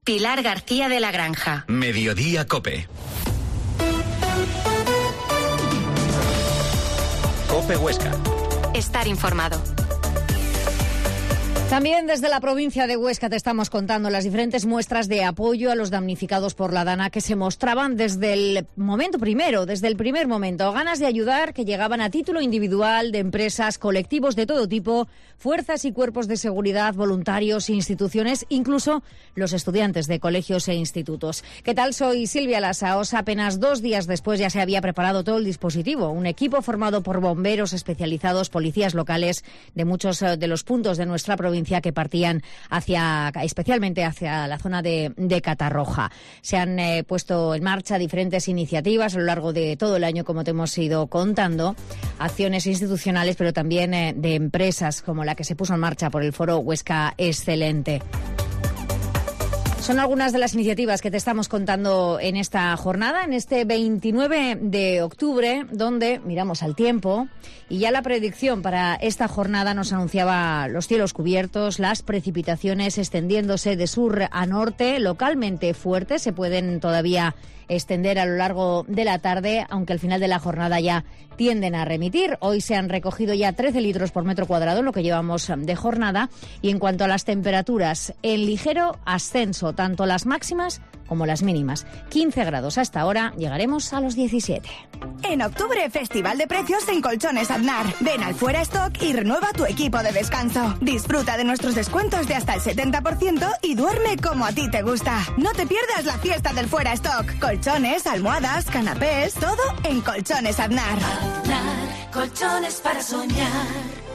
Pilar García de la Granja. Mediodía COPE. COPE Huesca. Estar informado. También desde la provincia de Huesca te estamos contando las diferentes muestras de apoyo a los damnificados por la Dana que se mostraban desde el primer momento. Ganas de ayudar que llegaban a título individual de empresas, colectivos de todo tipo, fuerzas y cuerpos de seguridad, voluntarios, instituciones, incluso los estudiantes de colegios e institutos. ¿Qué tal? Soy Silvia Lasaos. Apenas 2 días después ya se había preparado todo el dispositivo. Un equipo formado por bomberos especializados, policías locales de muchos de los puntos de nuestra provincia que partían especialmente hacia la zona de Catarroja. Se han puesto en marcha diferentes iniciativas a lo largo de todo el año, como te hemos ido contando, acciones institucionales, pero también de empresas, como la que se puso en marcha por el Foro Huesca Excelente. Son algunas de las iniciativas que te estamos contando en esta jornada, en este 29 de octubre, donde miramos al tiempo y ya la predicción para esta jornada nos anunciaba los cielos cubiertos, las precipitaciones extendiéndose de sur a norte, localmente fuertes, se pueden todavía extender a lo largo de la tarde, aunque al final de la jornada ya tienden a remitir. Hoy se han recogido ya 13 litros por metro cuadrado, lo que llevamos de jornada. Y en cuanto a las temperaturas, en ligero ascenso, tanto las máximas como las mínimas. 15 grados hasta ahora, llegaremos a los 17. En octubre, Festival de Precios en Colchones Aznar. Ven al Fuera Stock y renueva tu equipo de descanso. Disfruta de nuestros descuentos de hasta el 70% y duerme como a ti te gusta. No te pierdas la fiesta del Fuera Stock. Colchones, almohadas, canapés, todo en Colchones Aznar. Aznar, colchones para soñar.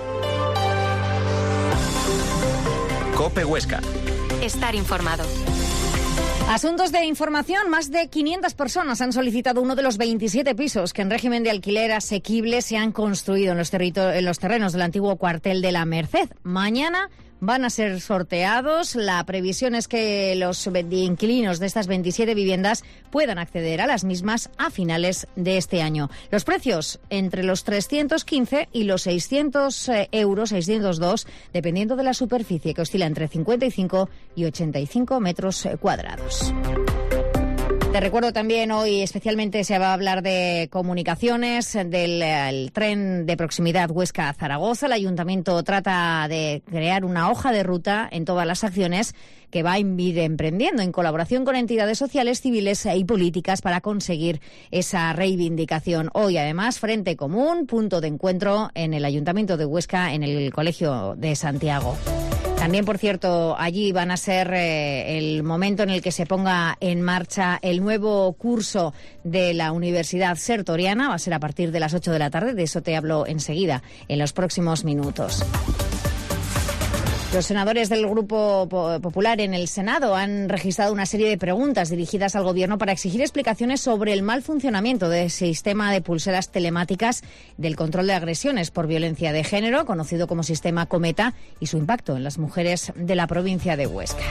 COPE Huesca. Estar informado. Asuntos de información. Más de 500 personas han solicitado uno de los 27 pisos que en régimen de alquiler asequible se han construido en los terrenos del antiguo cuartel de la Merced. Mañana van a ser sorteados. La previsión es que los inquilinos de estas 27 viviendas puedan acceder a las mismas a finales de este año. Los precios entre los 315 y los 600 euros, 602, dependiendo de la superficie, que oscila entre 55 y 85 metros cuadrados. Te recuerdo también hoy especialmente se va a hablar de comunicaciones, del tren de proximidad Huesca-Zaragoza. El Ayuntamiento trata de crear una hoja de ruta en todas las acciones que va a ir emprendiendo en colaboración con entidades sociales, civiles y políticas para conseguir esa reivindicación. Hoy, además, Frente Común, punto de encuentro en el Ayuntamiento de Huesca, en el Colegio de Santiago. También, por cierto, allí van a ser el momento en el que se ponga en marcha el nuevo curso de la Universidad Sertoriana. Va a ser a partir de las 8 de la tarde. De eso te hablo enseguida, en los próximos minutos. Los senadores del Grupo Popular en el Senado han registrado una serie de preguntas dirigidas al Gobierno para exigir explicaciones sobre el mal funcionamiento del sistema de pulseras telemáticas del control de agresiones por violencia de género, conocido como sistema Cometa, y su impacto en las mujeres de la provincia de Huesca.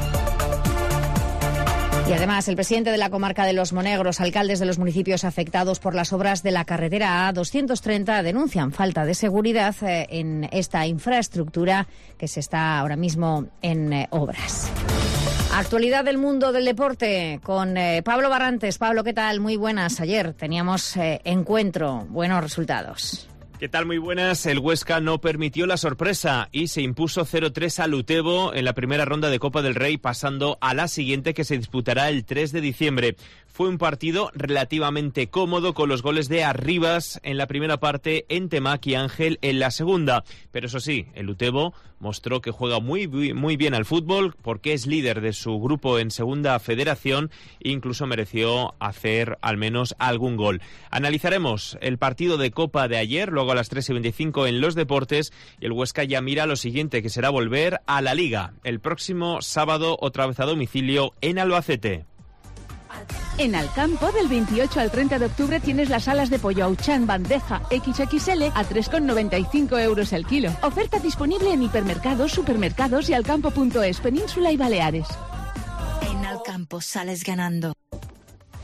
Y además, el presidente de la comarca de Los Monegros, alcaldes de los municipios afectados por las obras de la carretera A230 denuncian falta de seguridad en esta infraestructura que se está ahora mismo en obras. Actualidad del mundo del deporte con Pablo Barrantes. Pablo, ¿qué tal? Muy buenas. Ayer teníamos encuentro, buenos resultados. ¿Qué tal? Muy buenas. El Huesca no permitió la sorpresa y se impuso 0-3 al Utebo en la primera ronda de Copa del Rey, pasando a la siguiente que se disputará el 3 de diciembre. Fue un partido relativamente cómodo con los goles de Arribas en la primera parte, Entemac y Ángel en la segunda. Pero eso sí, el Utebo mostró que juega muy bien al fútbol porque es líder de su grupo en segunda federación e incluso mereció hacer al menos algún gol. Analizaremos el partido de Copa de ayer, luego a las 3:25 en Los Deportes, y el Huesca ya mira lo siguiente, que será volver a la Liga el próximo sábado, otra vez a domicilio en Albacete. En Alcampo, del 28 al 30 de octubre, tienes las alas de pollo Auchan bandeja XXL a 3,95 euros el kilo. Oferta disponible en hipermercados, supermercados y alcampo.es, Península y Baleares. En Alcampo sales ganando.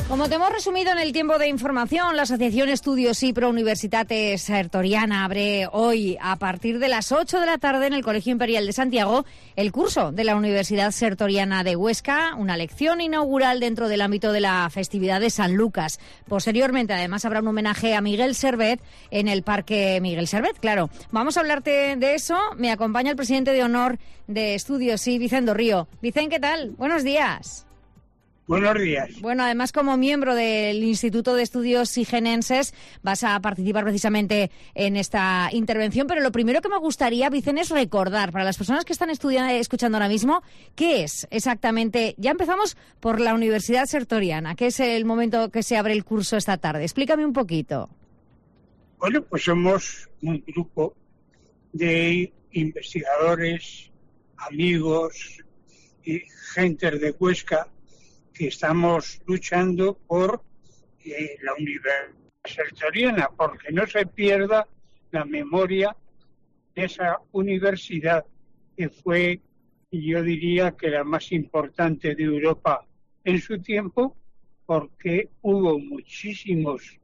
Como te hemos resumido en el tiempo de información, la Asociación Estudios y Pro Universitate Sertoriana abre hoy, a partir de las 8 de la tarde, en el Colegio Imperial de Santiago, el curso de la Universidad Sertoriana de Huesca, una lección inaugural dentro del ámbito de la festividad de San Lucas. Posteriormente, además, habrá un homenaje a Miguel Servet en el Parque Miguel Servet, claro. Vamos a hablarte de eso. Me acompaña el presidente de honor de Estudios y, Vicent Dorrío. Vicent, ¿qué tal? Buenos días. Buenos días. Bueno, además, como miembro del Instituto de Estudios Sigenenses, vas a participar precisamente en esta intervención, pero lo primero que me gustaría, Vicent, es recordar para las personas que están escuchando ahora mismo, ¿qué es exactamente? Ya empezamos por la Universidad Sertoriana, que es el momento que se abre el curso esta tarde. Explícame un poquito. Bueno, pues somos un grupo de investigadores, amigos y gentes de Huesca que estamos luchando por la Universidad Sertoriana, porque no se pierda la memoria de esa universidad que fue, yo diría, que la más importante de Europa en su tiempo, porque hubo muchísimos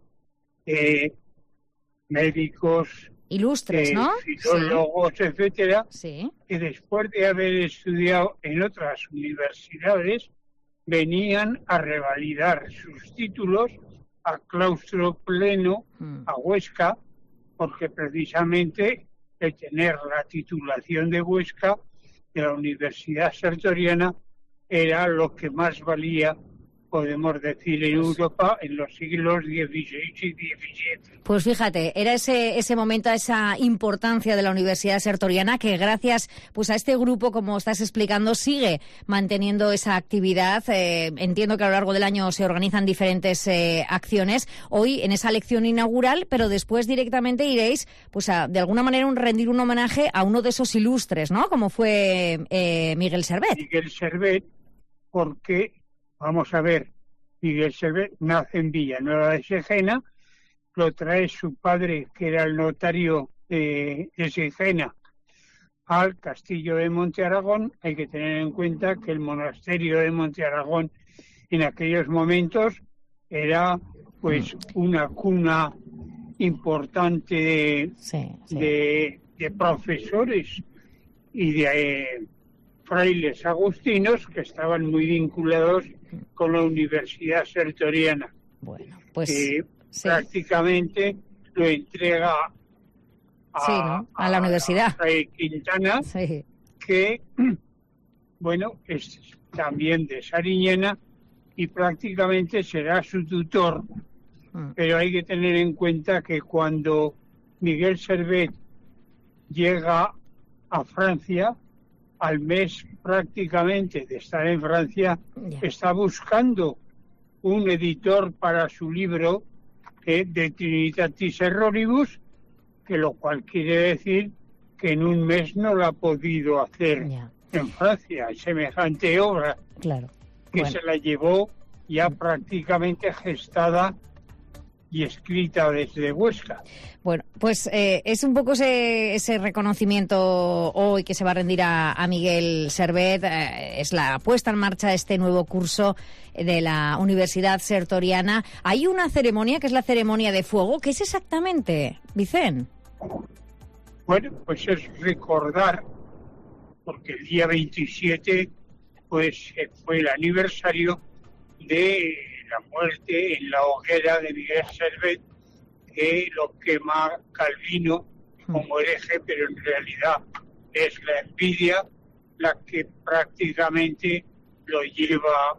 médicos, ilustres, ¿no? filólogos, sí, etcétera, sí, que después de haber estudiado en otras universidades venían a revalidar sus títulos a claustro pleno, a Huesca, porque precisamente el tener la titulación de Huesca, de la Universidad Sertoriana, era lo que más valía, podemos decir, en Europa en los siglos XVI y XVII. Pues fíjate, era ese momento, esa importancia de la Universidad Sertoriana, que gracias pues a este grupo, como estás explicando, sigue manteniendo esa actividad. Entiendo que a lo largo del año se organizan diferentes acciones. Hoy en esa lección inaugural, pero después directamente iréis, pues de alguna manera, rendir un homenaje a uno de esos ilustres, ¿no? Como fue Miguel Servet. Miguel Servet, porque vamos a ver, Miguel Servet nace en Villanueva de Segena, lo trae su padre, que era el notario de Segena, al castillo de Monte Aragón. Hay que tener en cuenta que el monasterio de Monte Aragón en aquellos momentos era pues una cuna importante de profesores y de frailes agustinos que estaban muy vinculados con la Universidad Sertoriana. Bueno, pues prácticamente lo entrega a la universidad. A Quintana, que bueno, es también de Sariñena y prácticamente será su tutor. Pero hay que tener en cuenta que cuando Miguel Servet llega a Francia, al mes prácticamente de estar en Francia, está buscando un editor para su libro de Trinitatis Erroribus, que lo cual quiere decir que en un mes no lo ha podido hacer en Francia, semejante obra, que se la llevó ya prácticamente gestada y escrita desde Huesca. Bueno, pues es un poco ese reconocimiento hoy que se va a rendir a Miguel Servet, es la puesta en marcha de este nuevo curso de la Universidad Sertoriana. Hay una ceremonia que es la ceremonia de fuego. ¿Qué es exactamente, Vicent? Bueno, pues es recordar, porque el día 27 pues fue el aniversario de la muerte en la hoguera de Miguel Servet, que lo quema Calvino como hereje, pero en realidad es la envidia la que prácticamente lo lleva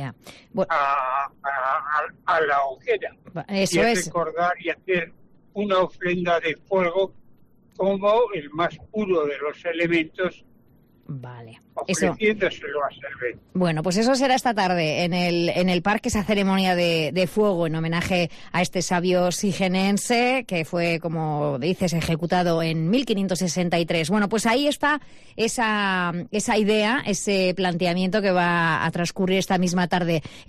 a la hoguera. Eso y es recordar y hacer una ofrenda de fuego como el más puro de los elementos, ofreciéndoselo a Servet. Bueno, pues eso será esta tarde en el parque, esa ceremonia de fuego en homenaje a este sabio sigenense que fue, como dices, ejecutado en 1563. Bueno, pues ahí está esa idea, ese planteamiento que va a transcurrir esta misma tarde.